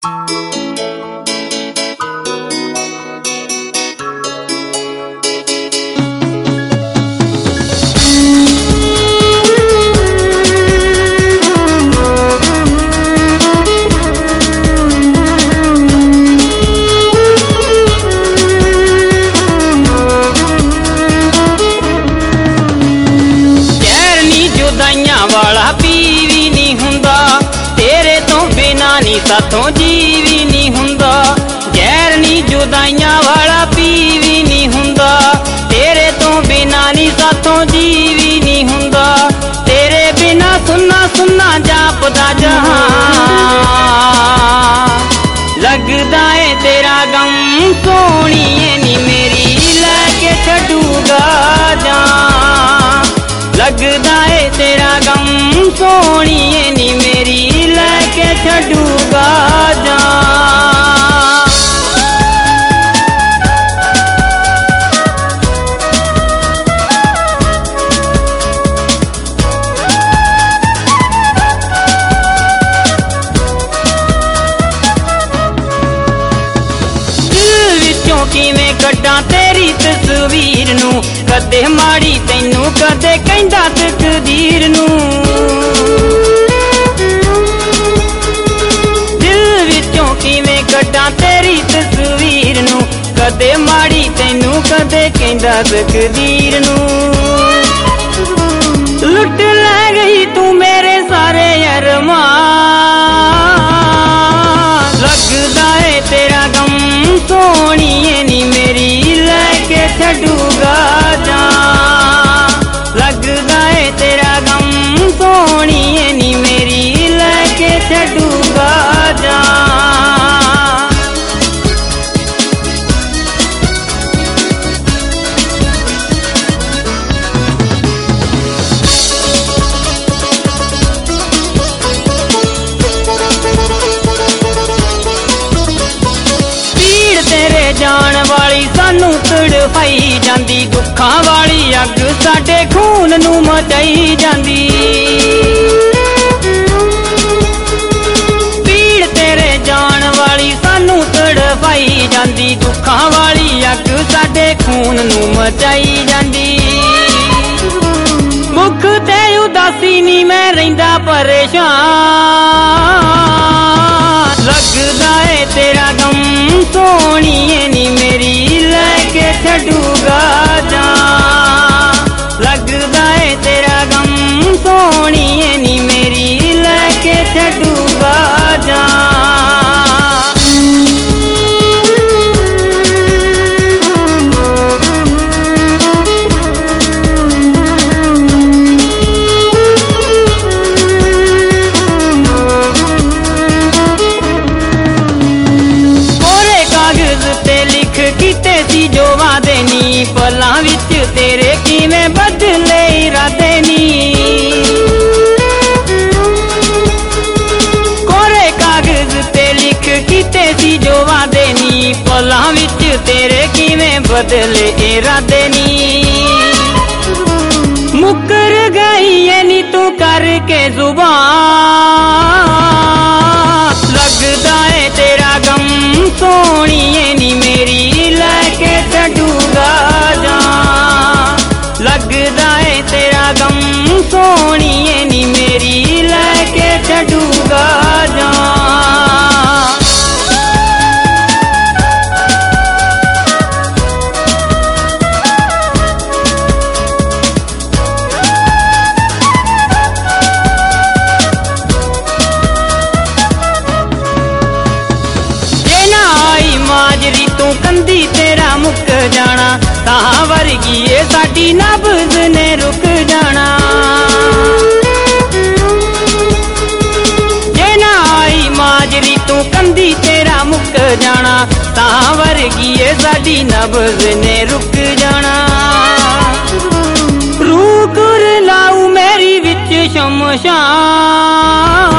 साथों जी भी नहीं हुंदा, गैर नी जुदाइयां वाला पी भी नहीं हुंदा, तेरे तो बिना नी साथों जी भी नहीं हुंदा, तेरे बिना सुन्ना सुन्ना जापदा जहां, लगदा है तेरा गम सोहणीए नी मेरी लैके छड्डूगा जां, लगदा है तेरा गम सोहणीए नी मेरी लैके छड्डूगा जां। दिल विचों किवें कड्डां तेरी तस्वीर नूं, कदे माड़ी तैनूं कदे कहंदा तकदीर नूं, किवें कड्डां तेरी तस्वीर नूं, कदे माड़ी तैनूं कदे कहंदा तकदीर नूं, लुट लै गई तू मेरे सारे अरमान, लगदा है तेरा गम सोहणीए नी मेरी लैके छड्डूगा जां, लगदा है तेरा गम सोहणीए नी मेरी लैके छड्डूगा जां। जान वाली सानू तड़फाई जांदी, दुखां वाली अग साडे खून नू मचाई जांदी, पीड़ तेरे जान वाली सानू तड़फाई जांदी, दुखां वाली अग साडे खून नू मचाई जांदी, मुख ते उदासी नी मैं रहिंदा परेशान, लगदा है तेरा गम सोहणीए नी मेरी लैके छड्डूगा जां, लगदा है तेरा गम सोहणीए नी मेरी लैके छड्डूगा जां। जो वादे नी पलां विच तेरे किवें बदले इरादे नी, कोरे कागज ते लिख कीते सी जो वादे नी, पलां विच तेरे किवें बदले इरादे नी, मुकर गई है नी तू करके जुबान, लगदा है तेरा गम सोहणीए नी मेरी लैके छड्डूगा जां, लगदा है तेरा गम सोहणीए नी मेरी लैके छड्डूगा जां। माजरी तू कंदी तेरा मुक जाना, तां वर्गी ए साडी नब्ज़ ने रुक जाना, जे ना आई माजरी तू कंदी तेरा मुक जाना, तां वर्गी ए साडी नब्ज़ ने रुक जाना, रूह कुर लाऊ मेरी विच शमशान,